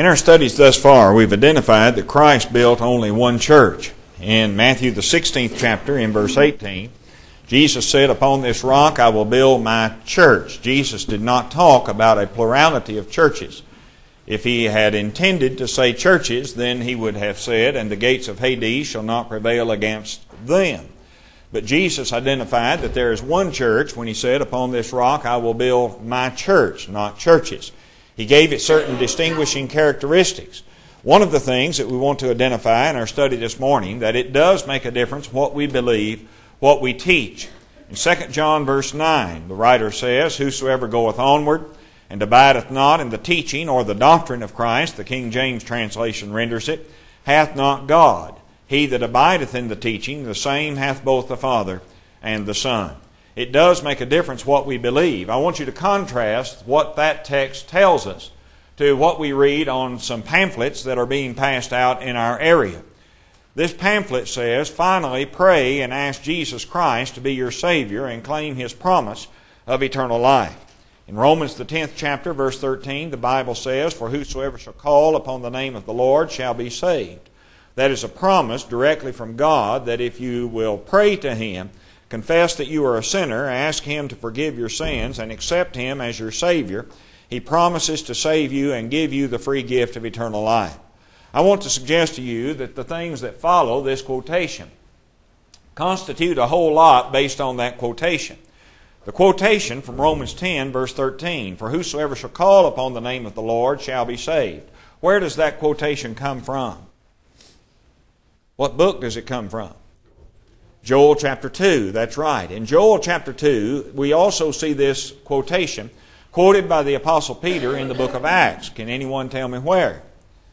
In our studies thus far, we've identified that Christ built only one church. In Matthew the 16th chapter, in verse 18, Jesus said, "Upon this rock I will build my church." Jesus did not talk about a plurality of churches. If he had intended to say churches, then he would have said, "And the gates of Hades shall not prevail against them." But Jesus identified that there is one church when he said, "Upon this rock I will build my church," not churches. He gave it certain distinguishing characteristics. One of the things that we want to identify in our study this morning, that it does make a difference what we believe, what we teach. In 2 John verse 9, the writer says, "Whosoever goeth onward and abideth not in the teaching or the doctrine of Christ," the King James translation renders it, "hath not God. He that abideth in the teaching, the same hath both the Father and the Son." It does make a difference what we believe. I want you to contrast what that text tells us to what we read on some pamphlets that are being passed out in our area. This pamphlet says, "Finally, pray and ask Jesus Christ to be your Savior and claim His promise of eternal life." In Romans the 10th chapter, verse 13, the Bible says, "For whosoever shall call upon the name of the Lord shall be saved." That is a promise directly from God that if you will pray to Him, confess that you are a sinner, ask Him to forgive your sins, and accept Him as your Savior, He promises to save you and give you the free gift of eternal life. I want to suggest to you that the things that follow this quotation constitute a whole lot based on that quotation. The quotation from Romans 10, verse 13, "For whosoever shall call upon the name of the Lord shall be saved." Where does that quotation come from? What book does it come from? Joel chapter 2, that's right. In Joel chapter 2, we also see this quotation quoted by the Apostle Peter in the book of Acts. Can anyone tell me where?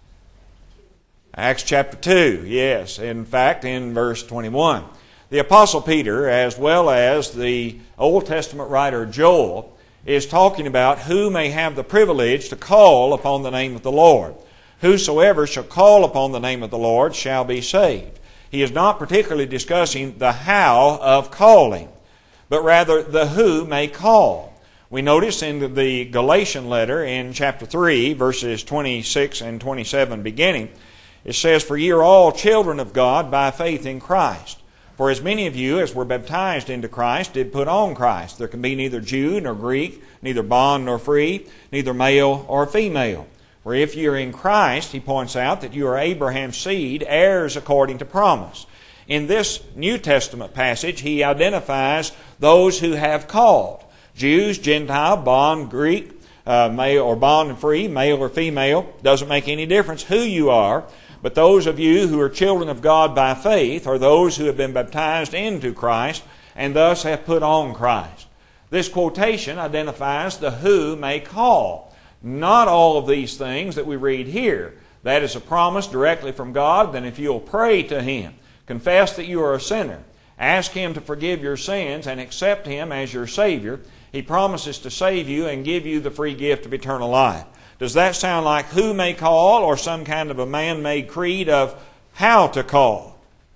Acts chapter 2, yes. In fact, in verse 21. The Apostle Peter, as well as the Old Testament writer Joel, is talking about who may have the privilege to call upon the name of the Lord. Whosoever shall call upon the name of the Lord shall be saved. He is not particularly discussing the how of calling, but rather the who may call. We notice in the Galatian letter in chapter 3, verses 26 and 27 beginning, it says, "For ye are all children of God by faith in Christ. For as many of you as were baptized into Christ did put on Christ. There can be neither Jew nor Greek, neither bond nor free, neither male or female. For if you are in Christ," he points out, "that you are Abraham's seed, heirs according to promise." In this New Testament passage, he identifies those who have called. Jews, Gentile, bond, Greek, male or bond and free, male or female. Doesn't make any difference who you are. But those of you who are children of God by faith are those who have been baptized into Christ and thus have put on Christ. This quotation identifies the who may call. Not all of these things that we read here. That is a promise directly from God. Then if you'll pray to Him, confess that you are a sinner, ask Him to forgive your sins, and accept Him as your Savior, He promises to save you and give you the free gift of eternal life. Does that sound like who may call or some kind of a man-made creed of how to call?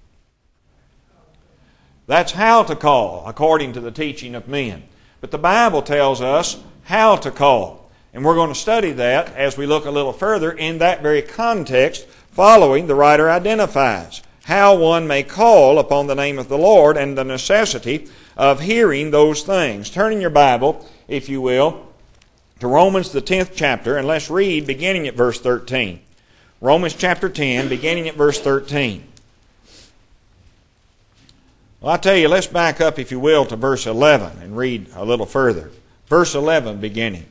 That's how to call according to the teaching of men. But the Bible tells us how to call. And we're going to study that as we look a little further in that very context following the writer identifies how one may call upon the name of the Lord and the necessity of hearing those things. Turn in your Bible, if you will, to Romans the 10th chapter, and let's read beginning at verse 13. Romans chapter 10, beginning at verse 13. Well, I tell you, let's back up, if you will, to verse 11 and read a little further. Verse 11 beginning.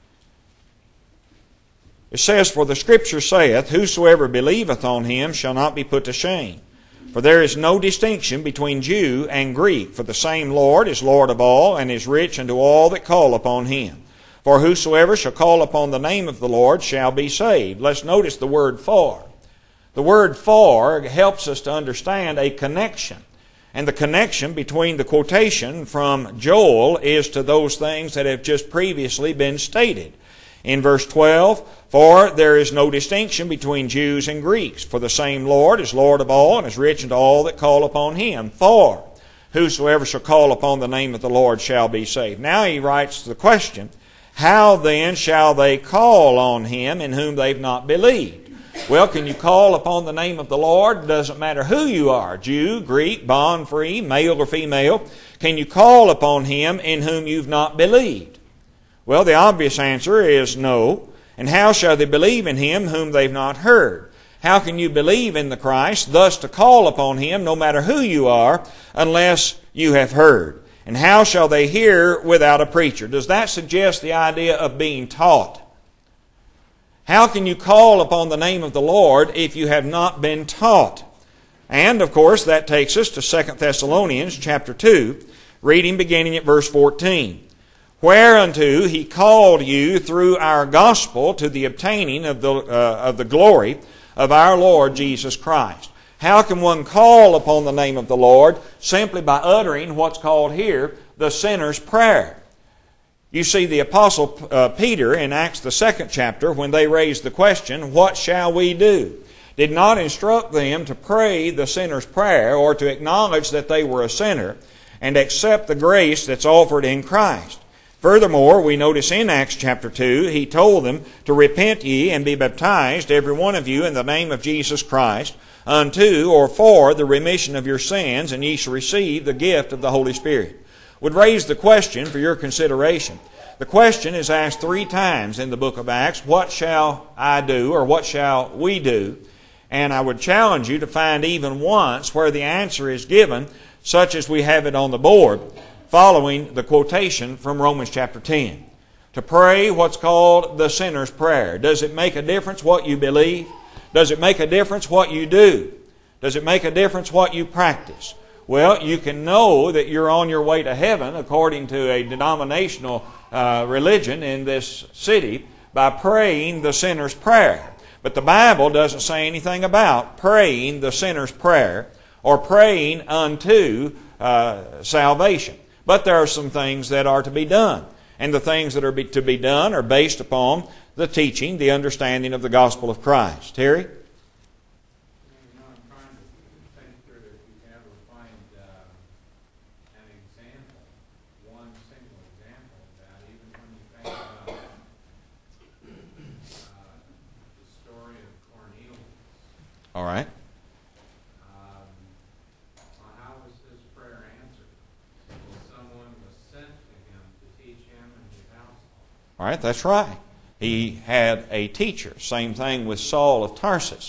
It says, "For the Scripture saith, Whosoever believeth on Him shall not be put to shame. For there is no distinction between Jew and Greek, for the same Lord is Lord of all, and is rich unto all that call upon Him. For whosoever shall call upon the name of the Lord shall be saved." Let's notice the word "for." The word "for" helps us to understand a connection. And the connection between the quotation from Joel is to those things that have just previously been stated. In verse 12, "For there is no distinction between Jews and Greeks, for the same Lord is Lord of all, and is rich unto all that call upon Him. For whosoever shall call upon the name of the Lord shall be saved." Now he writes the question, How then shall they call on Him in whom they've not believed? Well, can you call upon the name of the Lord? It doesn't matter who you are, Jew, Greek, bond, free, male or female. Can you call upon Him in whom you've not believed? Well, the obvious answer is no. And how shall they believe in Him whom they've not heard? How can you believe in the Christ, thus to call upon Him, no matter who you are, unless you have heard? And how shall they hear without a preacher? Does that suggest the idea of being taught? How can you call upon the name of the Lord if you have not been taught? And, of course, that takes us to 2 Thessalonians chapter 2, reading beginning at verse 14. Whereunto He called you through our gospel to the obtaining of the glory of our Lord Jesus Christ. How can one call upon the name of the Lord? Simply by uttering what's called here the sinner's prayer. You see, the Apostle Peter in Acts the 2nd chapter, when they raised the question, what shall we do? Did not instruct them to pray the sinner's prayer or to acknowledge that they were a sinner and accept the grace that's offered in Christ. Furthermore, we notice in Acts chapter 2, He told them to repent ye and be baptized, every one of you, in the name of Jesus Christ, unto or for the remission of your sins, and ye shall receive the gift of the Holy Spirit. Would raise the question for your consideration. The question is asked 3 times in the book of Acts, what shall I do, or what shall we do? And I would challenge you to find even once where the answer is given, such as we have it on the board, following the quotation from Romans chapter 10. To pray what's called the sinner's prayer. Does it make a difference what you believe? Does it make a difference what you do? Does it make a difference what you practice? Well, you can know that you're on your way to heaven according to a denominational religion in this city by praying the sinner's prayer. But the Bible doesn't say anything about praying the sinner's prayer or praying unto salvation. But there are some things that are to be done. And the things that are to be done are based upon the teaching, the understanding of the gospel of Christ. Terry? I'm trying to think through if you can ever find an example, one single example of that, even when you think about the story of Cornelius. All right. How was his prayer answered? Well, someone was sent to him to teach him and his household. All right, that's right. He had a teacher. Same thing with Saul of Tarsus.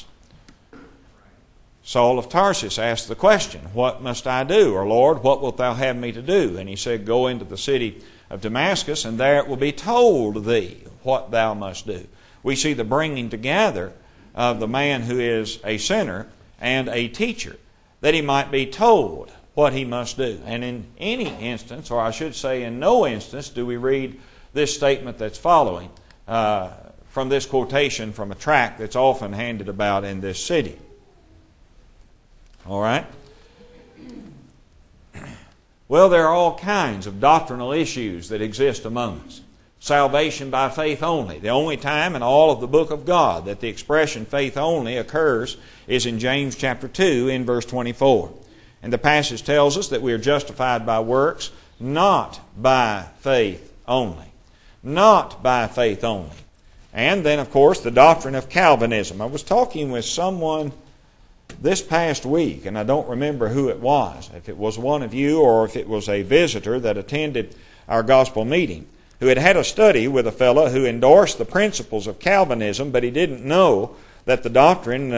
Saul of Tarsus asked the question, what must I do? Or, Lord, what wilt thou have me to do? And he said, go into the city of Damascus, and there it will be told thee what thou must do. We see the bringing together of the man who is a sinner and a teacher, that he might be told what he must do. And in any instance, or I should say in no instance, do we read this statement that's following from this quotation from a tract that's often handed about in this city. All right? Well, there are all kinds of doctrinal issues that exist among us. Salvation by faith only. The only time in all of the book of God that the expression faith only occurs is in James chapter 2 in verse 24. And the passage tells us that we are justified by works, not by faith only. Not by faith only. And then, of course, the doctrine of Calvinism. I was talking with someone this past week, and I don't remember who it was, if it was one of you or if it was a visitor that attended our gospel meeting, who had had a study with a fellow who endorsed the principles of Calvinism, but he didn't know that the doctrine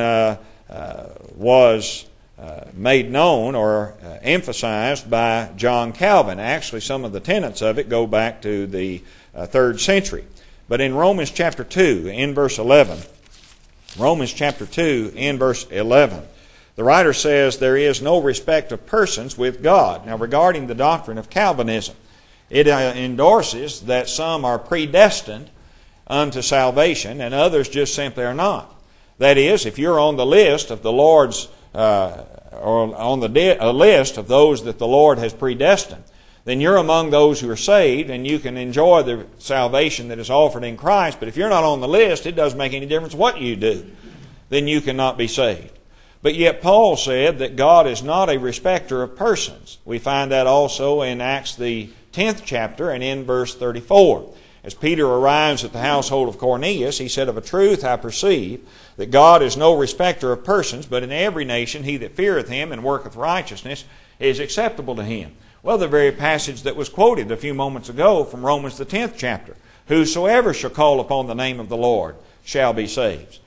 was made known or emphasized by John Calvin. Actually, some of the tenets of it go back to the 3rd century. But in Romans chapter 2, in verse 11, Romans chapter 2, in verse 11, the writer says, there is no respect of persons with God. Now, regarding the doctrine of Calvinism, it endorses that some are predestined unto salvation and others just simply are not. That is, if you're on the list of the Lord's, or on the list of those that the Lord has predestined, then you're among those who are saved and you can enjoy the salvation that is offered in Christ. But if you're not on the list, it doesn't make any difference what you do. Then you cannot be saved. But yet Paul said that God is not a respecter of persons. We find that also in Acts the 10th chapter and in verse 34. As Peter arrives at the household of Cornelius, he said, "Of a truth I perceive that God is no respecter of persons, but in every nation he that feareth him and worketh righteousness is acceptable to him." Well, the very passage that was quoted a few moments ago from Romans the 10th chapter. "Whosoever shall call upon the name of the Lord shall be saved,"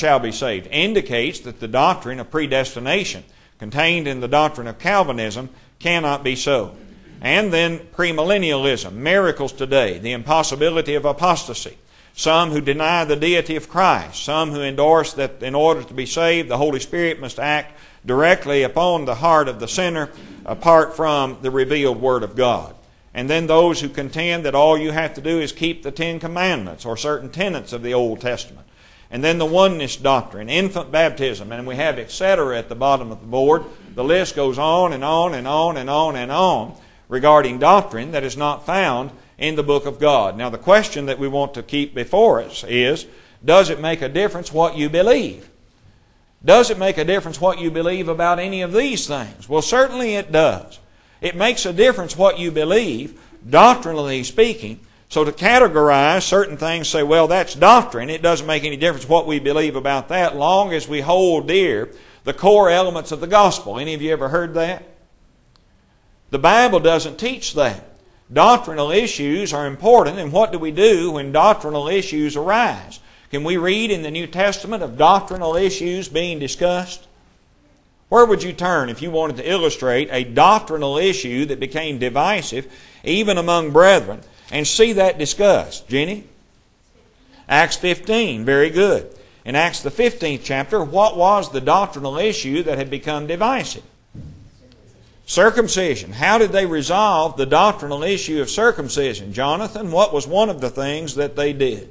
indicates that the doctrine of predestination contained in the doctrine of Calvinism cannot be so. And then premillennialism, miracles today, the impossibility of apostasy, some who deny the deity of Christ, some who endorse that in order to be saved, the Holy Spirit must act directly upon the heart of the sinner apart from the revealed Word of God. And then those who contend that all you have to do is keep the Ten Commandments or certain tenets of the Old Testament. And then the oneness doctrine, infant baptism, and we have etc. at the bottom of the board. The list goes on and on and on and on and on regarding doctrine that is not found in the book of God. Now the question that we want to keep before us is, does it make a difference what you believe? Does it make a difference what you believe about any of these things? Well, certainly it does. It makes a difference what you believe, doctrinally speaking. So to categorize certain things, say, well, that's doctrine, it doesn't make any difference what we believe about that, long as we hold dear the core elements of the gospel. Any of you ever heard that? The Bible doesn't teach that. Doctrinal issues are important, and what do we do when doctrinal issues arise? Can we read in the New Testament of doctrinal issues being discussed? Where would you turn if you wanted to illustrate a doctrinal issue that became divisive, even among brethren, and see that discussed? Jenny? Acts 15, very good. In Acts the 15th chapter, what was the doctrinal issue that had become divisive? Circumcision. How did they resolve the doctrinal issue of circumcision? Jonathan, what was one of the things that they did?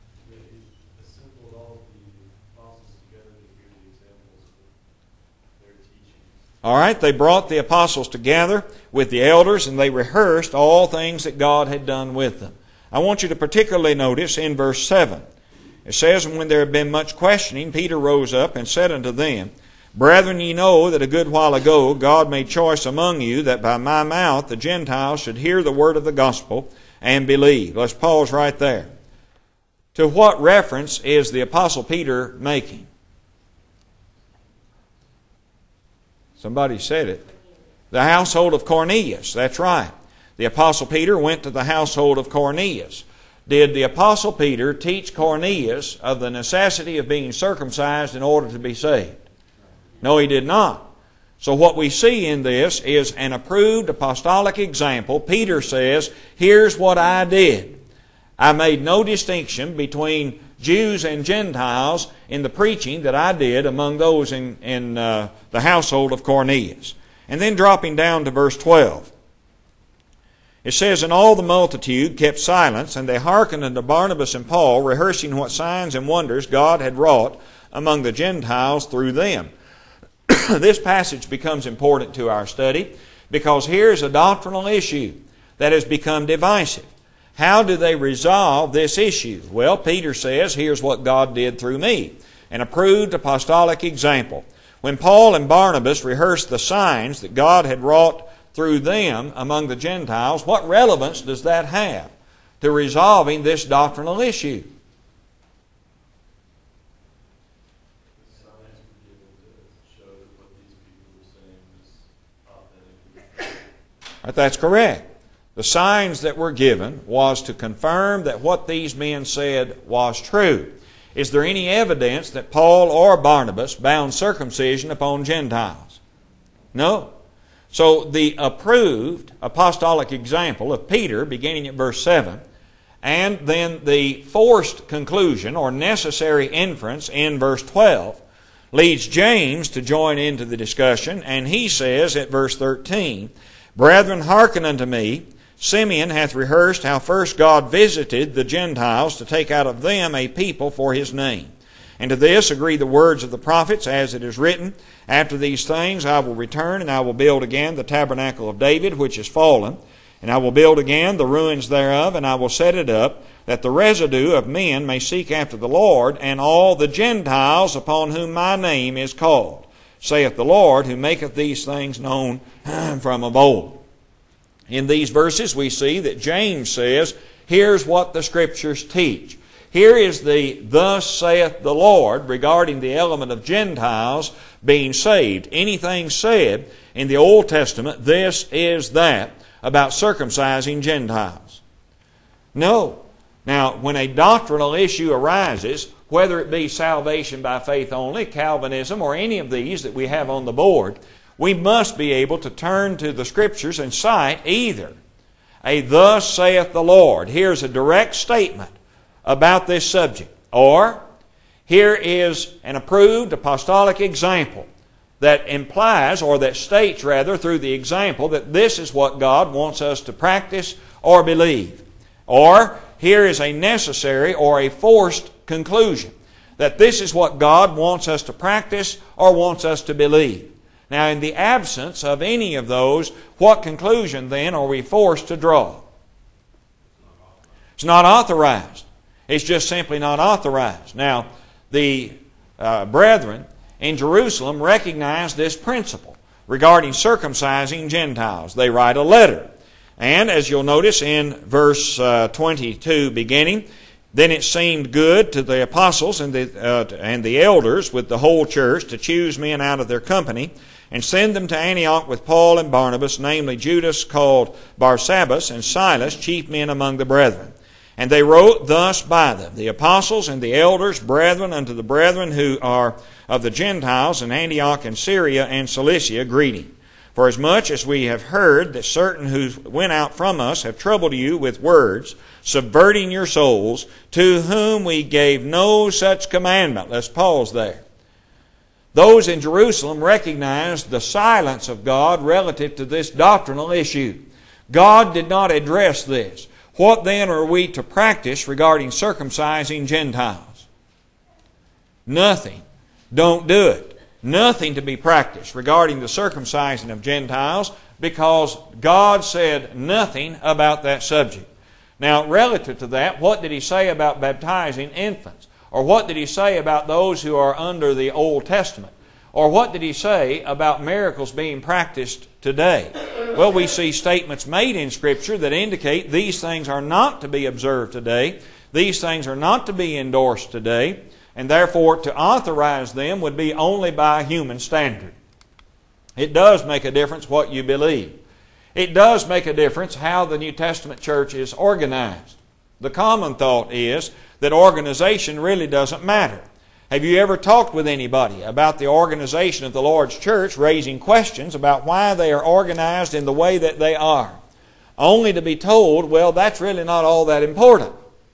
All right, they brought the apostles together with the elders and they rehearsed all things that God had done with them. I want you to particularly notice in verse 7. It says, "And when there had been much questioning, Peter rose up and said unto them, Brethren, ye know that a good while ago God made choice among you that by my mouth the Gentiles should hear the word of the gospel and believe." Let's pause right there. To what reference is the Apostle Peter making? Somebody said it. The household of Cornelius. That's right. The Apostle Peter went to the household of Cornelius. Did the Apostle Peter teach Cornelius of the necessity of being circumcised in order to be saved? No, he did not. So what we see in this is an approved apostolic example. Peter says, here's what I did. I made no distinction between Jews and Gentiles in the preaching that I did among those in the household of Cornelius. And then dropping down to verse 12. It says, "And all the multitude kept silence, and they hearkened unto Barnabas and Paul, rehearsing what signs and wonders God had wrought among the Gentiles through them." This passage becomes important to our study because here's a doctrinal issue that has become divisive. How do they resolve this issue? Well, Peter says, here's what God did through me. An approved apostolic example. When Paul and Barnabas rehearsed the signs that God had wrought through them among the Gentiles, what relevance does that have to resolving this doctrinal issue? That's correct. The signs that were given was to confirm that what these men said was true. Is there any evidence that Paul or Barnabas bound circumcision upon Gentiles? No. So the approved apostolic example of Peter, beginning at verse 7, and then the forced conclusion or necessary inference in verse 12, leads James to join into the discussion, and he says at verse 13, "Brethren, hearken unto me. Simeon hath rehearsed how first God visited the Gentiles to take out of them a people for His name. And to this agree the words of the prophets, as it is written, After these things I will return, and I will build again the tabernacle of David, which is fallen, and I will build again the ruins thereof, and I will set it up, that the residue of men may seek after the Lord, and all the Gentiles upon whom my name is called, saith the Lord, who maketh these things known from of old." In these verses we see that James says, Here's what the Scriptures teach. Here is the "thus saith the Lord" regarding the element of Gentiles being saved. Anything said in the Old Testament, this is that, about circumcising Gentiles? No. Now, when a doctrinal issue arises, whether it be salvation by faith only, Calvinism, or any of these that we have on the board, we must be able to turn to the Scriptures and cite either a "thus saith the Lord," here's a direct statement about this subject, or here is an approved apostolic example that implies, or that states rather through the example, that this is what God wants us to practice or believe. Or here is a necessary or a forced conclusion that this is what God wants us to practice or wants us to believe. Now, in the absence of any of those, what conclusion then are we forced to draw? It's not authorized. It's just simply not authorized. Now, the brethren in Jerusalem recognize this principle regarding circumcising Gentiles. They write a letter. And as you'll notice in verse 22 beginning, "Then it seemed good to the apostles and the elders with the whole church to choose men out of their company and send them to Antioch with Paul and Barnabas, namely Judas called Barsabbas and Silas, chief men among the brethren. And they wrote thus by them, the apostles and the elders, brethren unto the brethren who are of the Gentiles in Antioch and Syria and Cilicia, greeting. For as much as we have heard that certain who went out from us have troubled you with words, subverting your souls, to whom we gave no such commandment." Let's pause there. Those in Jerusalem recognized the silence of God relative to this doctrinal issue. God did not address this. What then are we to practice regarding circumcising Gentiles? Nothing. Don't do it. Nothing to be practiced regarding the circumcising of Gentiles, because God said nothing about that subject. Now, relative to that, what did He say about baptizing infants? Or what did He say about those who are under the Old Testament? Or what did He say about miracles being practiced today? Well, we see statements made in Scripture that indicate these things are not to be observed today. These things are not to be endorsed today. And therefore, to authorize them would be only by human standard. It does make a difference what you believe. It does make a difference how the New Testament church is organized. The common thought is that organization really doesn't matter. Have you ever talked with anybody about the organization of the Lord's church, raising questions about why they are organized in the way that they are? Only to be told, well, that's really not all that important.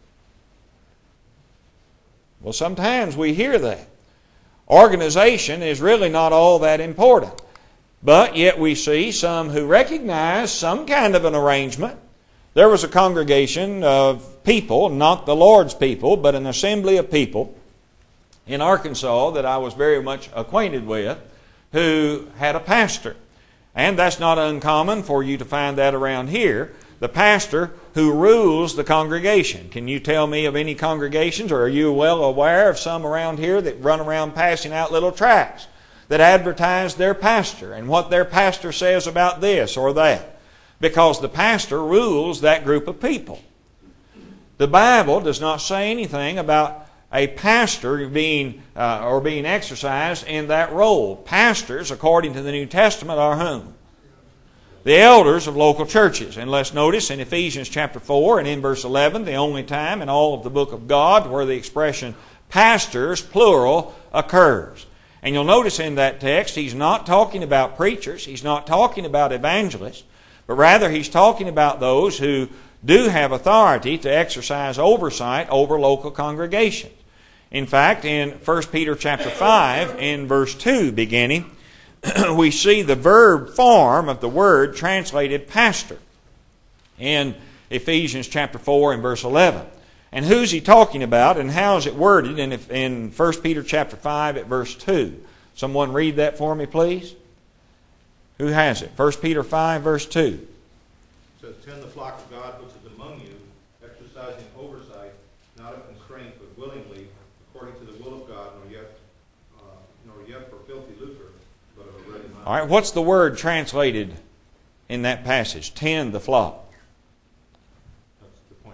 Well, sometimes we hear that. Organization is really not all that important. But yet we see some who recognize some kind of an arrangement. There was a congregation of people, not the Lord's people, but an assembly of people in Arkansas that I was very much acquainted with, who had a pastor. And that's not uncommon for you to find that around here. The pastor who rules the congregation. Can you tell me of any congregations, or are you well aware of some around here that run around passing out little tracts that advertise their pastor and what their pastor says about this or that? Because the pastor rules that group of people. The Bible does not say anything about a pastor being exercised in that role. Pastors, according to the New Testament, are whom? The elders of local churches. And let's notice in Ephesians chapter 4 and in verse 11, the only time in all of the book of God where the expression pastors, plural, occurs. And you'll notice in that text, he's not talking about preachers, he's not talking about evangelists, but rather he's talking about those who do have authority to exercise oversight over local congregations. In fact, in 1 Peter chapter 5, in verse 2 beginning, we see the verb form of the word translated pastor in Ephesians chapter 4 and verse 11. And who's he talking about, and how is it worded in 1 Peter chapter 5 at verse 2? Someone read that for me, please. Who has it? 1 Peter 5 verse 2. It says, "Tend the flock of God which is among you, exercising oversight, not of constraint, but willingly, according to the will of God, nor yet for filthy lucre, but of a ready mind." All right, what's the word translated in that passage? Tend the flock. That's the point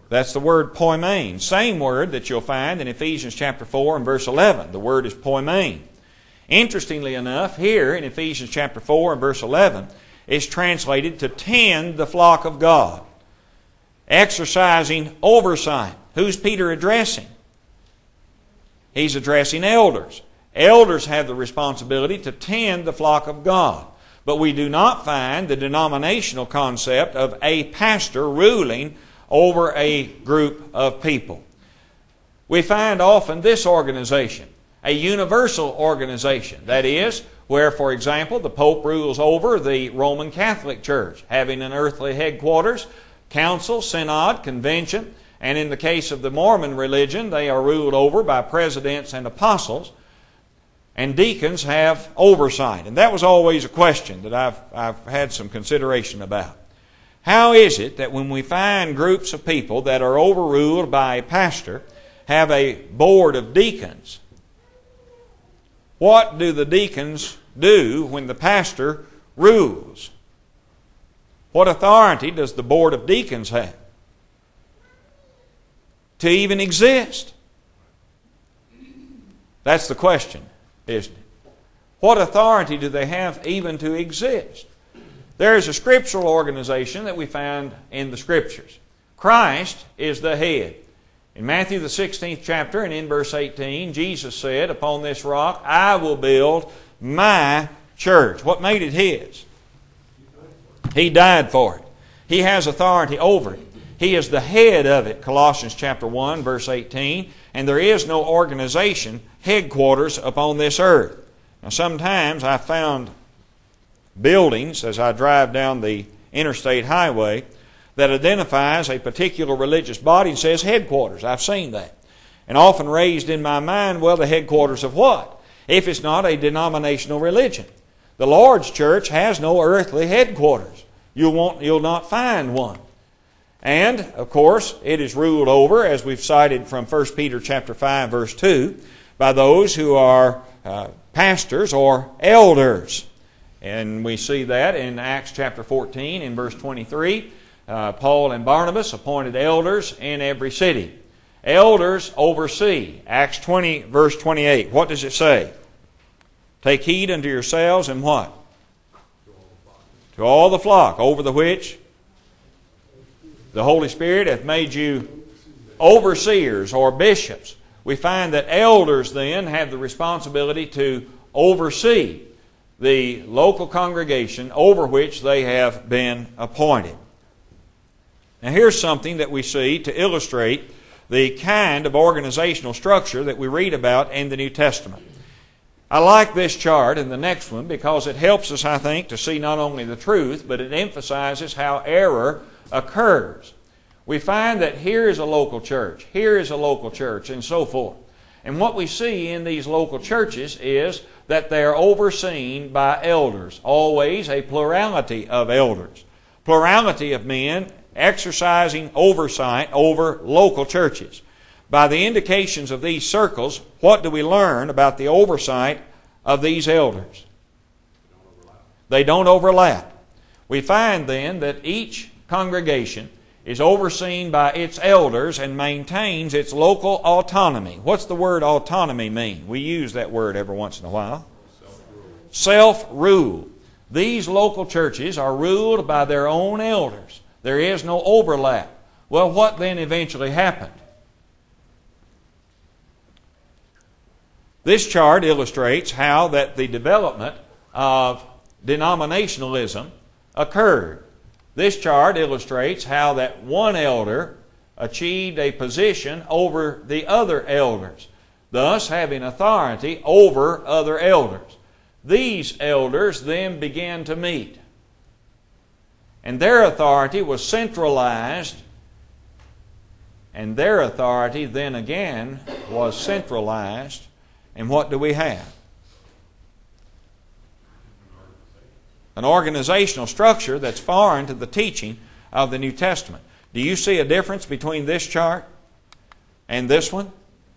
That's the word poimen. Same word that you'll find in Ephesians chapter 4 and verse 11. The word is poimen. Interestingly enough, here in Ephesians chapter 4 and verse 11, it's translated to tend the flock of God. Exercising oversight. Who's Peter addressing? He's addressing elders. Elders have the responsibility to tend the flock of God. But we do not find the denominational concept of a pastor ruling over a group of people. We find often this organization, a universal organization. That is, where, for example, the Pope rules over the Roman Catholic Church, having an earthly headquarters, council, synod, convention, and in the case of the Mormon religion, they are ruled over by presidents and apostles, and deacons have oversight. And that was always a question that I've had some consideration about. How is it that when we find groups of people that are overruled by a pastor have a board of deacons? What do the deacons do when the pastor rules? What authority does the board of deacons have to even exist? That's the question, isn't it? What authority do they have even to exist? There is a scriptural organization that we find in the Scriptures. Christ is the head. In Matthew the 16th chapter and in verse 18, Jesus said, "Upon this rock I will build my church." What made it His? He died for it. He has authority over it. He is the head of it, Colossians chapter 1, verse 18. And there is no organization, headquarters upon this earth. Now sometimes I found buildings as I drive down the interstate highway that identifies a particular religious body and says headquarters. I've seen that. And often raised in my mind, well, the headquarters of what? If it's not a denominational religion. The Lord's church has no earthly headquarters. You'll not find one. And, of course, it is ruled over, as we've cited from 1 Peter chapter 5, verse 2, by those who are pastors or elders. And we see that in Acts chapter 14 in verse 23. Paul and Barnabas appointed elders in every city. Elders oversee. Acts 20 verse 28. What does it say? Take heed unto yourselves and what? To all the flock, over the which the Holy Spirit hath made you overseers or bishops. We find that elders then have the responsibility to oversee the local congregation over which they have been appointed. Now here's something that we see to illustrate the kind of organizational structure that we read about in the New Testament. I like this chart and the next one because it helps us, I think, to see not only the truth, but it emphasizes how error occurs. We find that here is a local church, here is a local church, and so forth. And what we see in these local churches is that they are overseen by elders, always a plurality of elders, plurality of men exercising oversight over local churches. By the indications of these circles, what do we learn about the oversight of these elders? They don't overlap. We find then that each congregation is overseen by its elders and maintains its local autonomy. What's the word autonomy mean? We use that word every once in a while. Self-rule. These local churches are ruled by their own elders. There is no overlap. Well, what then eventually happened? This chart illustrates how that the development of denominationalism occurred. This chart illustrates how that one elder achieved a position over the other elders, thus having authority over other elders. These elders then began to meet, and their authority was centralized, and their authority then again was centralized. And what do we have? An organizational structure that's foreign to the teaching of the New Testament. Do you see a difference between this chart and this one?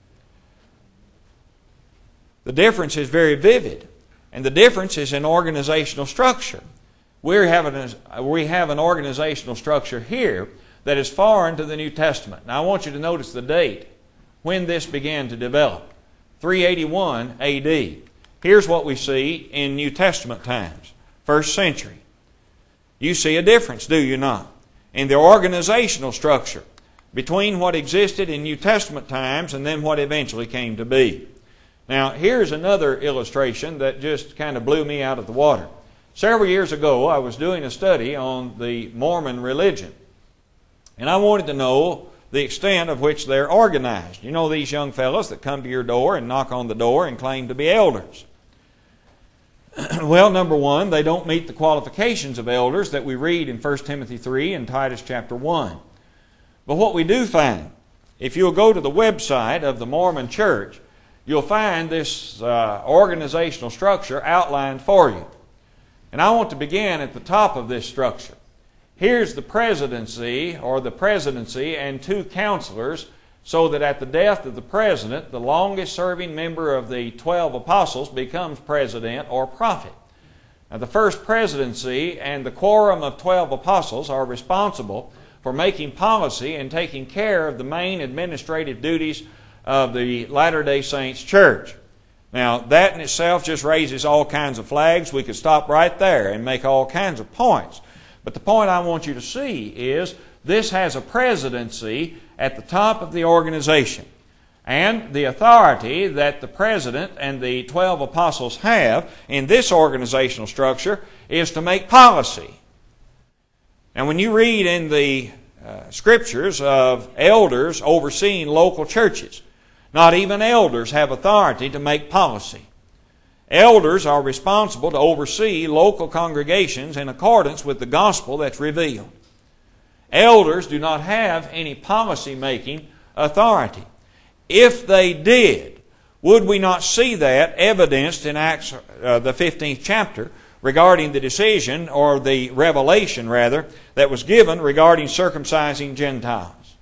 The difference is very vivid, and the difference is in organizational structure. We have an organizational structure here that is foreign to the New Testament. Now I want you to notice the date when this began to develop. 381 AD. Here's what we see in New Testament times. First century. You see a difference, do you not, in the organizational structure between what existed in New Testament times and then what eventually came to be. Now, here's another illustration that just kind of blew me out of the water. Several years ago, I was doing a study on the Mormon religion, and I wanted to know the extent of which they're organized. You know these young fellows that come to your door and knock on the door and claim to be elders. Well, number one, they don't meet the qualifications of elders that we read in 1 Timothy 3 and Titus chapter 1. But what we do find, if you'll go to the website of the Mormon Church, you'll find this organizational structure outlined for you. And I want to begin at the top of this structure. Here's the presidency and 2 counselors, so that at the death of the president, the longest serving member of the 12 apostles becomes president or prophet. Now, the first presidency and the quorum of 12 apostles are responsible for making policy and taking care of the main administrative duties of the Latter-day Saints Church. Now, that in itself just raises all kinds of flags. We could stop right there and make all kinds of points. But the point I want you to see is this has a presidency at the top of the organization. And the authority that the president and the 12 apostles have in this organizational structure is to make policy. And when you read in the Scriptures of elders overseeing local churches, not even elders have authority to make policy. Elders are responsible to oversee local congregations in accordance with the gospel that's revealed. Elders do not have any policy-making authority. If they did, would we not see that evidenced in Acts, the 15th chapter, regarding the decision, or the revelation rather, that was given regarding circumcising Gentiles?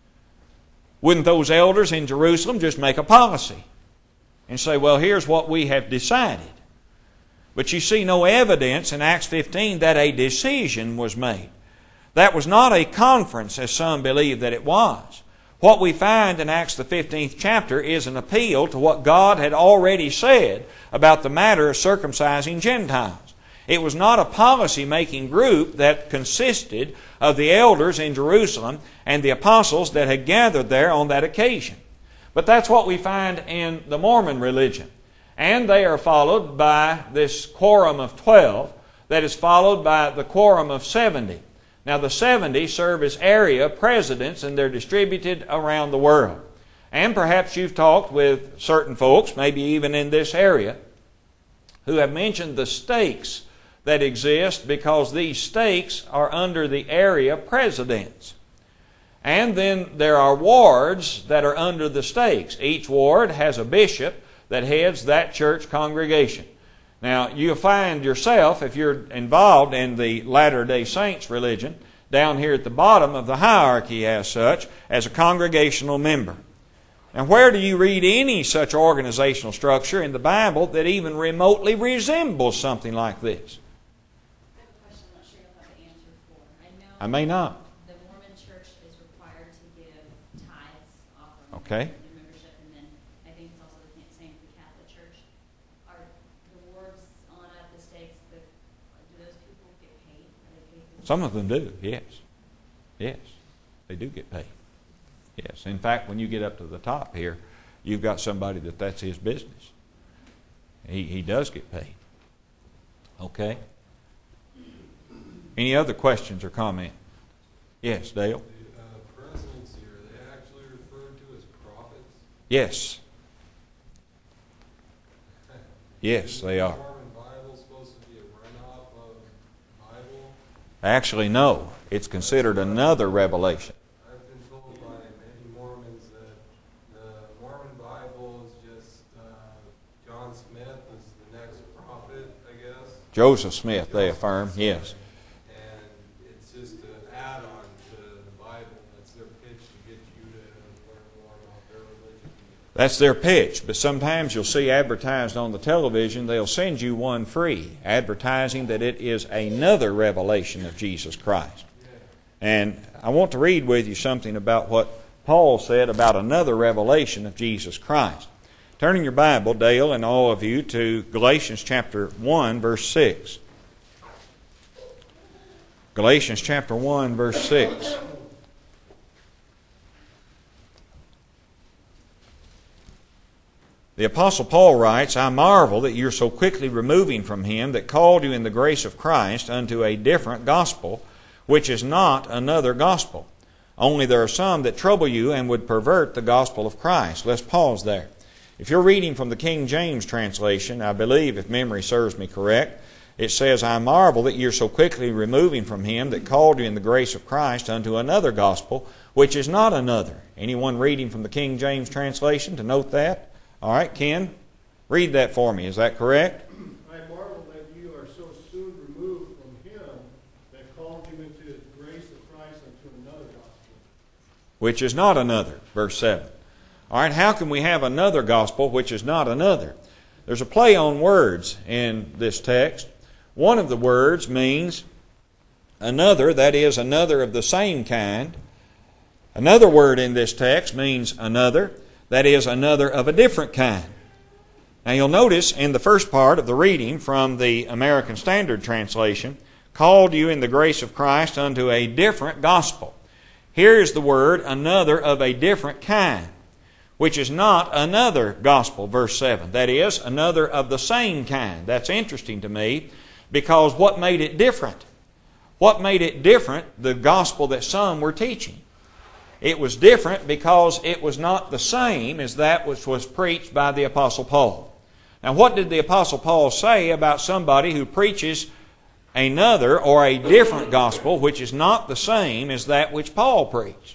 Wouldn't those elders in Jerusalem just make a policy and say, well, here's what we have decided? But you see no evidence in Acts 15 that a decision was made. That was not a conference, as some believe that it was. What we find in Acts the 15th chapter is an appeal to what God had already said about the matter of circumcising Gentiles. It was not a policy-making group that consisted of the elders in Jerusalem and the apostles that had gathered there on that occasion. But that's what we find in the Mormon religion. And they are followed by this quorum of 12 that is followed by the quorum of 70. Now the 70 serve as area presidents, and they're distributed around the world. And perhaps you've talked with certain folks, maybe even in this area, who have mentioned the stakes that exist because these stakes are under the area presidents. And then there are wards that are under the stakes. Each ward has a bishop that heads that church congregation. Now, you'll find yourself, if you're involved in the Latter-day Saints religion, down here at the bottom of the hierarchy as such, as a congregational member. And where do you read any such organizational structure in the Bible that even remotely resembles something like this? I have a question I'm not sure you'll have the answer for. I may not. The Mormon Church is required to give tithes, offerings, Okay. and membership, and then I think it's also the same for the Catholic Church. Are the wards on up the stakes, do those people get paid? Are they paid for Some of them do, yes. Yes, they do get paid. Yes. In fact, when you get up to the top here, you've got somebody that's his business. He does get paid. Okay. Any other questions or comments? Yes, Dale? The presidents here, are they actually referred to as prophets? Yes. Yes, they are. Is the Mormon Bible supposed to be a runoff of Bible? Actually, no. It's considered another revelation. I've been told by many Mormons that the Mormon Bible is just John Smith is the next prophet, I guess. Joseph Smith, they affirm, yes. And it's just an add-on to the Bible. That's their pitch to get you to learn more about their religion. That's their pitch, but sometimes you'll see advertised on the television, they'll send you one free, advertising that it is another revelation of Jesus Christ. And I want to read with you something about what Paul said about another revelation of Jesus Christ. Turning your Bible, Dale, and all of you, to Galatians chapter 1, verse 6. Galatians chapter 1, verse 6. The Apostle Paul writes, I marvel that you're so quickly removing from him that called you in the grace of Christ unto a different gospel, which is not another gospel. Only there are some that trouble you and would pervert the gospel of Christ. Let's pause there. If you're reading from the King James translation, I believe, if memory serves me correct, it says, I marvel that you're so quickly removing from him that called you in the grace of Christ unto another gospel, which is not another. Anyone reading from the King James translation to note that? All right, Ken, read that for me. Is that correct? I marvel that you are so soon removed from him that called you into the grace of Christ unto another gospel. Which is not another, verse 7. All right, how can we have another gospel which is not another? There's a play on words in this text. One of the words means another, that is, another of the same kind. Another word in this text means another, that is, another of a different kind. Now you'll notice in the first part of the reading from the American Standard Translation, called you in the grace of Christ unto a different gospel. Here is the word another of a different kind, which is not another gospel, verse 7. That is, another of the same kind. That's interesting to me, because what made it different? What made it different, the gospel that some were teaching? It was different because it was not the same as that which was preached by the Apostle Paul. Now, what did the Apostle Paul say about somebody who preaches another or a different gospel which is not the same as that which Paul preached?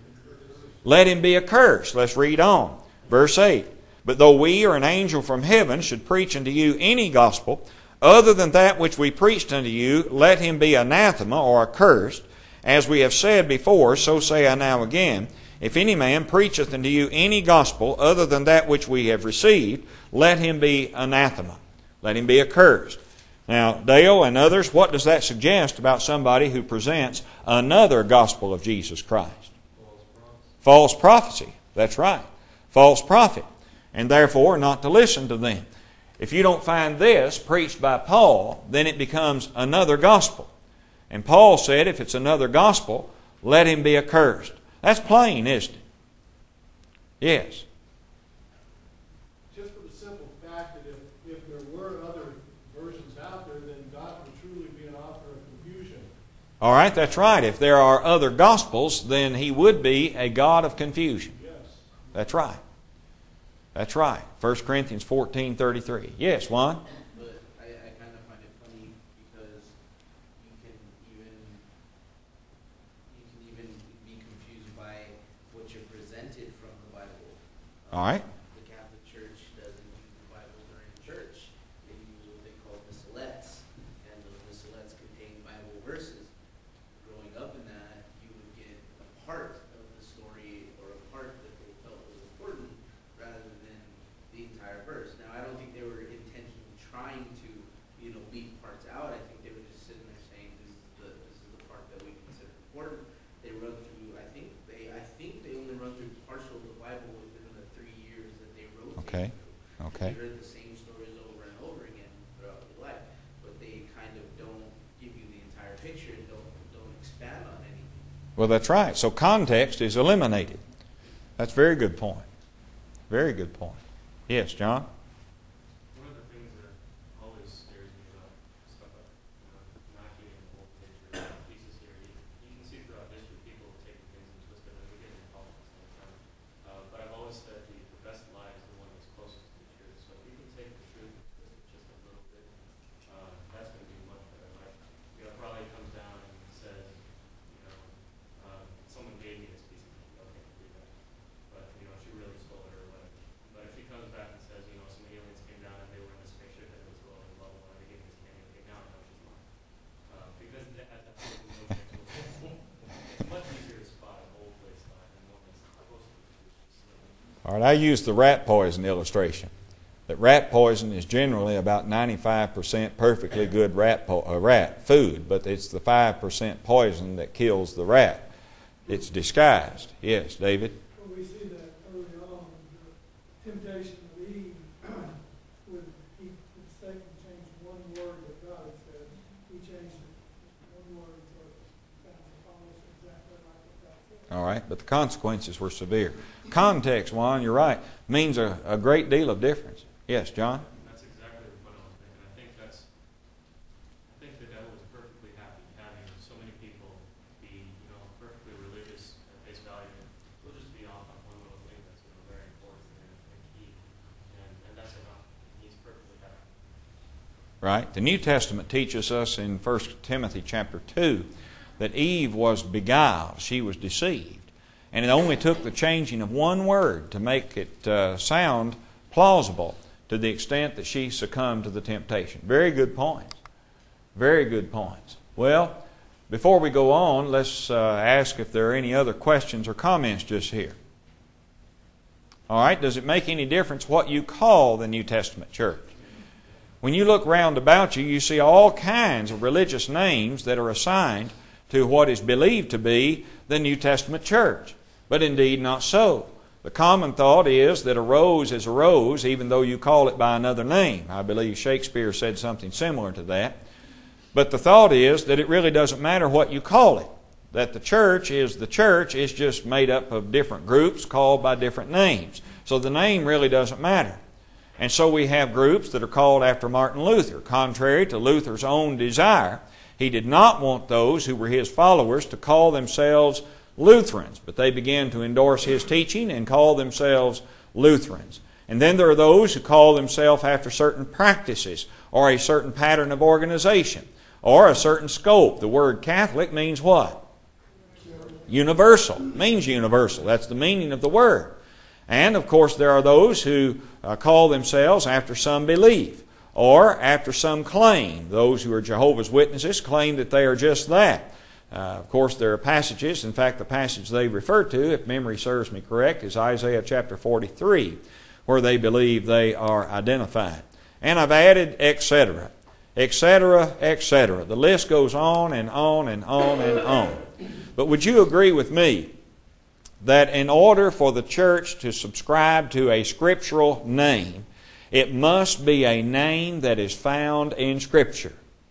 Let him be accursed. Let's read on. Verse 8. But though we or an angel from heaven should preach unto you any gospel other than that which we preached unto you, let him be anathema or accursed. As we have said before, so say I now again, if any man preacheth unto you any gospel other than that which we have received, let him be anathema. Let him be accursed. Now, Dale and others, what does that suggest about somebody who presents another gospel of Jesus Christ? False prophecy. That's right. False prophet. And therefore, not to listen to them. If you don't find this preached by Paul, then it becomes another gospel. And Paul said, if it's another gospel, let him be accursed. That's plain, isn't it? Yes. Just for the simple fact that if there were other versions out there, then God would truly be an author of confusion. All right, that's right. If there are other gospels, then he would be a God of confusion. Yes. That's right. That's right. 1 Corinthians 14:33. Yes, Juan? But I kind of find it funny because you can even be confused by what you're presented from the Bible. All right. The Catholic Church doesn't use the Bible during church. They use what they call missalettes, and those missalettes contain Bible verses. Growing up in that, you would get a part of the story or a part that they felt was important rather than the entire verse. Now, I don't think they were intentionally trying to, leave parts out. I think they were just sitting there saying, this is the part that we consider important. They run through, I think they only run through partial of the Bible within the 3 years that they rotate Okay. through. Okay. They heard the same stories over and over again throughout their life, but they kind of don't give you the entire picture and don't expand on anything. Well, that's right. So context is eliminated. That's a very good point. Very good point. Yes, John? One of the things that always scares me about stuff like not getting the whole picture of pieces here, you can see throughout history people taking things and twisting them. We get into politics all the time. But I've always said the best lie is the one that's closest to the truth. So if you can take the truth and twist it just a little bit, that's going to be much better. Like, probably comes down and says, someone gave me this piece of meat. Okay, do that. But, she really stole it or whatever. But if she comes back and says, some aliens came down and they were in a spaceship and it was low and blah, blah, blah, they gave me this candy, okay, now I know she's lying. Because at that point, it's much easier to spot an old place lie than one that's close to the truth. All right, I used the rat poison illustration. That rat poison is generally about 95% perfectly good rat food, but it's the 5% poison that kills the rat. It's disguised. Yes, David? Well, we see that early on, the temptation of Eve, when Satan changed one word that God had said, he changed it one word, so it sounds almost exactly like what God said. All right, but the consequences were severe. Context, Juan, you're right, means a great deal of difference. Yes, John? That's exactly what I was thinking. I think the devil is perfectly happy having so many people be, perfectly religious at face value. We'll just be off on one little thing that's very important and key, and that's enough. He's perfectly happy. Right. The New Testament teaches us in 1 Timothy chapter 2 that Eve was beguiled. She was deceived. And it only took the changing of one word to make it sound plausible to the extent that she succumbed to the temptation. Very good points. Very good points. Well, before we go on, let's ask if there are any other questions or comments just here. All right, does it make any difference what you call the New Testament church? When you look round about you, you see all kinds of religious names that are assigned to what is believed to be the New Testament church. But indeed not so. The common thought is that a rose is a rose even though you call it by another name. I believe Shakespeare said something similar to that. But the thought is that it really doesn't matter what you call it. That the church is just made up of different groups called by different names. So the name really doesn't matter. And so we have groups that are called after Martin Luther, contrary to Luther's own desire. He did not want those who were his followers to call themselves Lutherans, but they began to endorse his teaching and call themselves Lutherans. And then there are those who call themselves after certain practices or a certain pattern of organization or a certain scope. The word Catholic means what? Universal. It means universal. That's the meaning of the word. And of course there are those who call themselves after some belief or after some claim. Those who are Jehovah's Witnesses claim that they are just that. Of course, there are passages. In fact, the passage they refer to, if memory serves me correct, is Isaiah chapter 43, where they believe they are identified. And I've added etc., etc., etc. The list goes on and on and on and on. But would you agree with me that in order for the church to subscribe to a scriptural name, it must be a name that is found in Scripture?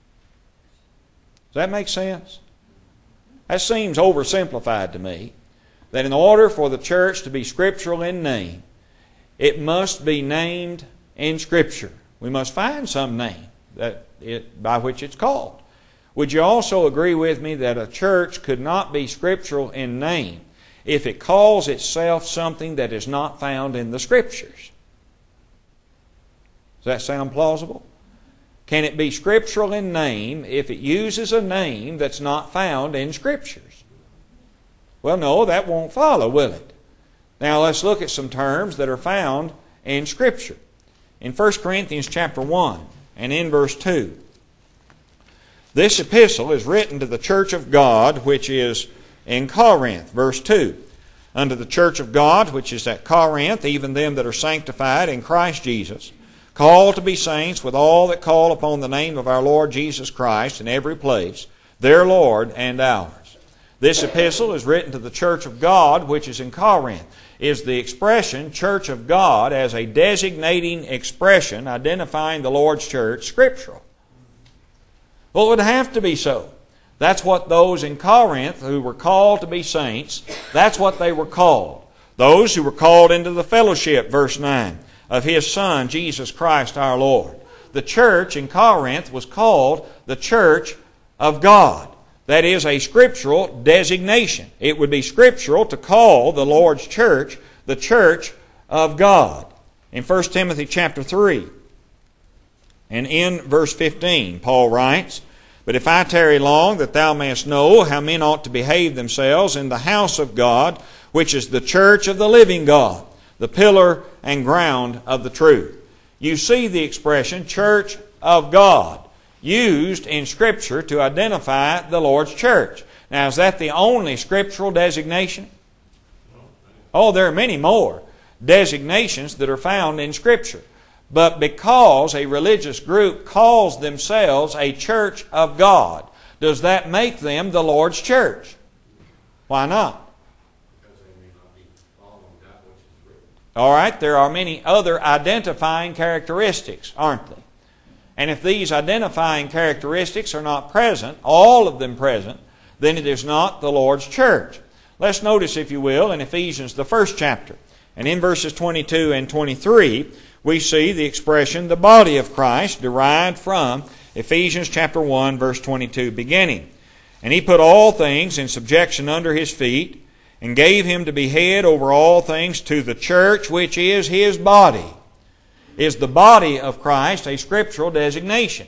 Does that make sense? That seems oversimplified to me, that in order for the church to be scriptural in name, it must be named in Scripture. We must find some name by which it's called. Would you also agree with me that a church could not be scriptural in name if it calls itself something that is not found in the Scriptures? Does that sound plausible? Can it be scriptural in name if it uses a name that's not found in Scriptures? Well, no, that won't follow, will it? Now let's look at some terms that are found in Scripture. In 1 Corinthians chapter 1 and in verse 2, this epistle is written to the church of God which is in Corinth. Verse 2, unto the church of God which is at Corinth, even them that are sanctified in Christ Jesus, called to be saints with all that call upon the name of our Lord Jesus Christ in every place, their Lord and ours. This epistle is written to the church of God which is in Corinth. Is the expression church of God as a designating expression identifying the Lord's church scriptural? Well, it would have to be so. That's what those in Corinth who were called to be saints, that's what they were called. Those who were called into the fellowship, verse 9, of His Son, Jesus Christ our Lord. The church in Corinth was called the church of God. That is a scriptural designation. It would be scriptural to call the Lord's church the church of God. In 1 Timothy chapter 3 and in verse 15, Paul writes, but if I tarry long, that thou mayest know how men ought to behave themselves in the house of God, which is the church of the living God, the pillar and ground of the truth. You see the expression church of God used in Scripture to identify the Lord's church. Now, is that the only scriptural designation? Oh, there are many more designations that are found in Scripture. but because a religious group calls themselves a church of God, does that make them the Lord's church? Why not? Because they may not be following that which is written. All right, there are many other identifying characteristics, aren't there? And if these identifying characteristics are not present, all of them present, then it is not the Lord's church. Let's notice, if you will, in Ephesians, the 1st chapter. And in verses 22 and 23, we see the expression, the body of Christ, derived from Ephesians chapter 1, verse 22, beginning. And He put all things in subjection under His feet, and gave Him to be head over all things to the church, which is His body. Is the body of Christ a scriptural designation?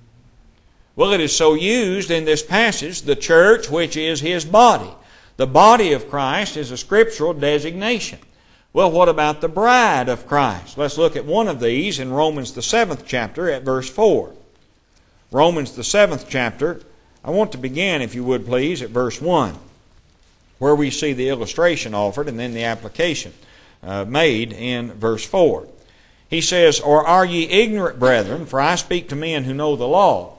Well, it is so used in this passage, the church, which is His body. The body of Christ is a scriptural designation. Well, what about the bride of Christ? Let's look at one of these in Romans the 7th chapter at verse 4. Romans the 7th chapter, I want to begin, if you would please, at verse 1, where we see the illustration offered and then the application made in verse 4. He says, Or are ye ignorant, brethren, for I speak to men who know the law,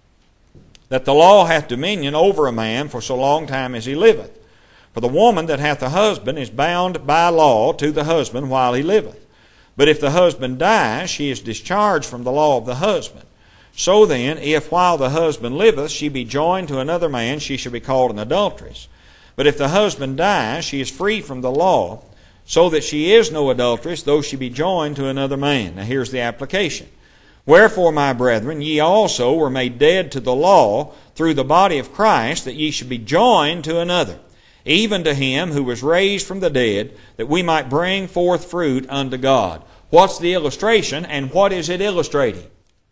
that the law hath dominion over a man for so long time as he liveth. For the woman that hath a husband is bound by law to the husband while he liveth. But if the husband die, she is discharged from the law of the husband. So then, if while the husband liveth she be joined to another man, she shall be called an adulteress. But if the husband die, she is free from the law, so that she is no adulteress, though she be joined to another man. Now here's the application. Wherefore, my brethren, ye also were made dead to the law through the body of Christ, that ye should be joined to another, even to Him who was raised from the dead, that we might bring forth fruit unto God. What's the illustration, and what is it illustrating?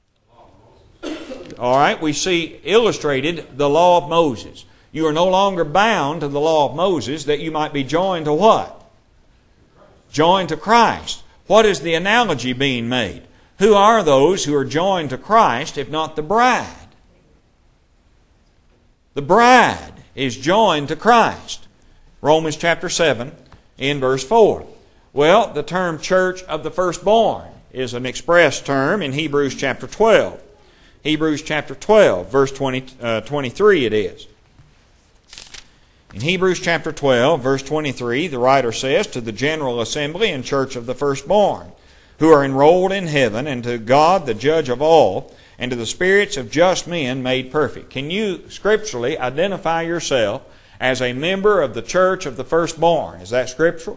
All right, we see illustrated the law of Moses. You are no longer bound to the law of Moses, that you might be joined to what? Joined to Christ. What is the analogy being made? Who are those who are joined to Christ if not the bride? The bride is joined to Christ. Romans chapter 7 in verse 4. Well, the term church of the firstborn is an express term in Hebrews chapter 12. Hebrews chapter 12, verse 23 it is. In Hebrews chapter 12, verse 23, the writer says, To the general assembly and church of the firstborn, who are enrolled in heaven, and to God the judge of all, and to the spirits of just men made perfect. Can you scripturally identify yourself as a member of the church of the firstborn? Is that scriptural?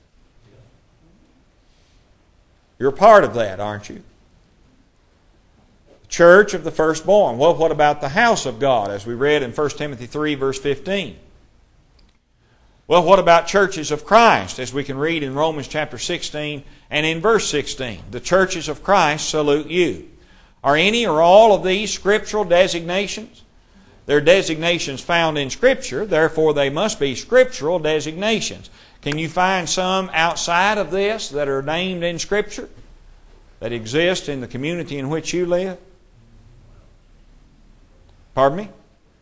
You're part of that, aren't you? Church of the firstborn. Well, what about the house of God, as we read in 1 Timothy 3, verse 15? Well, what about churches of Christ, as we can read in Romans chapter 16 and in verse 16? The churches of Christ salute you. Are any or all of these scriptural designations? They're designations found in Scripture, therefore they must be scriptural designations. Can you find some outside of this that are named in Scripture, that exist in the community in which you live? Pardon me?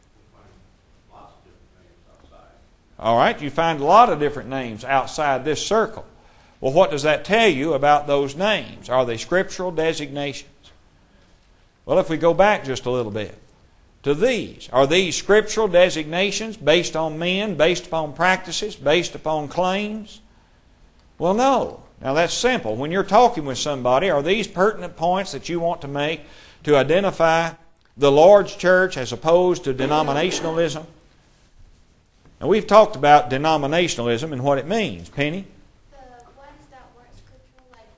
All right, you find a lot of different names outside this circle. Well, what does that tell you about those names? Are they scriptural designations? Well, if we go back just a little bit to these, are these scriptural designations based on men, based upon practices, based upon claims? Well, no. Now, that's simple. When you're talking with somebody, are these pertinent points that you want to make to identify the Lord's church as opposed to denominationalism? Now, we've talked about denominationalism and what it means. Penny? The ones that weren't scriptural, like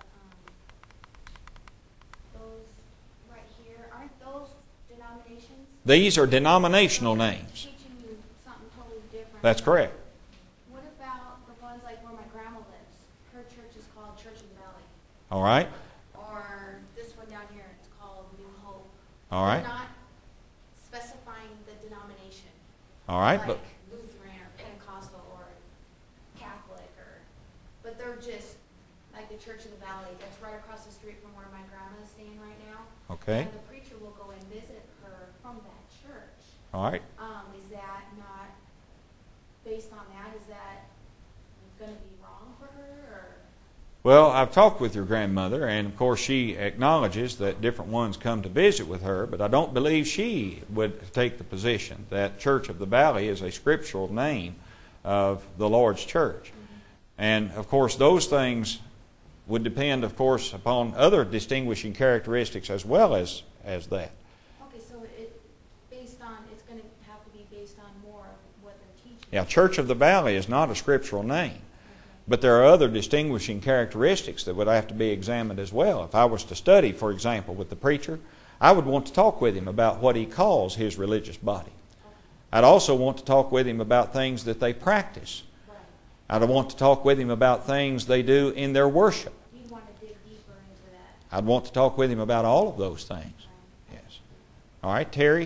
those right here, aren't those denominations? These are denominational names. Teaching you something totally different. That's correct. What about the ones like where my grandma lives? Her church is called Church of the Valley. All right. Or this one down here, it's called New Hope. All right. They're not specifying the denomination. All right. Like Lutheran or Pentecostal or Catholic, but they're just like the Church of the Valley that's right across the street from where my grandma is staying right now. Okay. And the preacher will go and visit her from that church. All right. Is that not based on that? Is that going to be wrong for her? Or Well, I've talked with your grandmother, and of course she acknowledges that different ones come to visit with her, but I don't believe she would take the position that Church of the Valley is a scriptural name of the Lord's church. And of course those things would depend, of course, upon other distinguishing characteristics as well as that. Okay, so it's going to have to be based on more of what they're teaching. Yeah, Church of the Valley is not a scriptural name. But there are other distinguishing characteristics that would have to be examined as well. If I was to study, for example, with the preacher, I would want to talk with him about what he calls his religious body. I'd also want to talk with him about things that they practice. I'd want to talk with him about things they do in their worship. You'd want to dig deeper into that. I'd want to talk with him about all of those things. Yes. All right, Terry?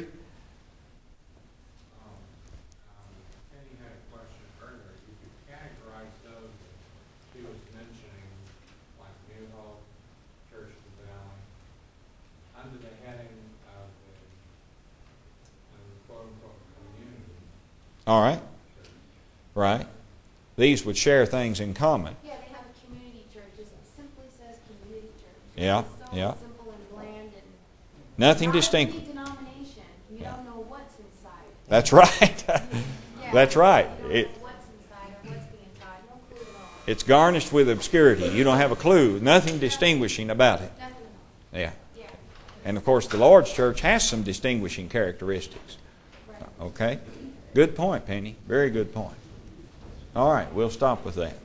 Penny had a question earlier. You could categorize those that she was mentioning, like New Hope, Church of the Valley, under the heading of the quote-unquote community. All right. Right. These would share things in common. Yeah, they have a community church. It simply says community church. Yeah, It's so yeah. simple and bland and Nothing not distinct. every denomination. You Yeah. don't know what's inside. That's right. Yeah, That's right. You don't know what's inside or what's being taught. No clue at all. It's garnished with obscurity. You don't have a clue. Nothing distinguishing about it. Definitely. Yeah. Yeah. And of course, the Lord's church has some distinguishing characteristics. Right. Okay? Good point, Penny. Very good point. All right, we'll stop with that.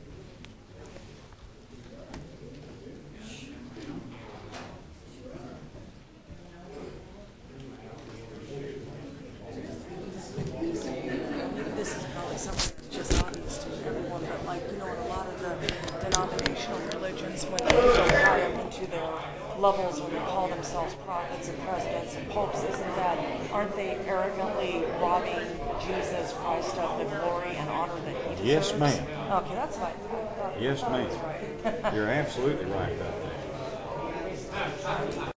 This is probably something that's just obvious to everyone, but like, in a lot of the denominational religions, when they go higher into their levels, when they call themselves prophets and presidents and popes, aren't they arrogantly robbing Jesus Christ of the glory and honor that he deserves? Yes, ma'am. Okay, that's right. Yes, ma'am. You're absolutely right about that.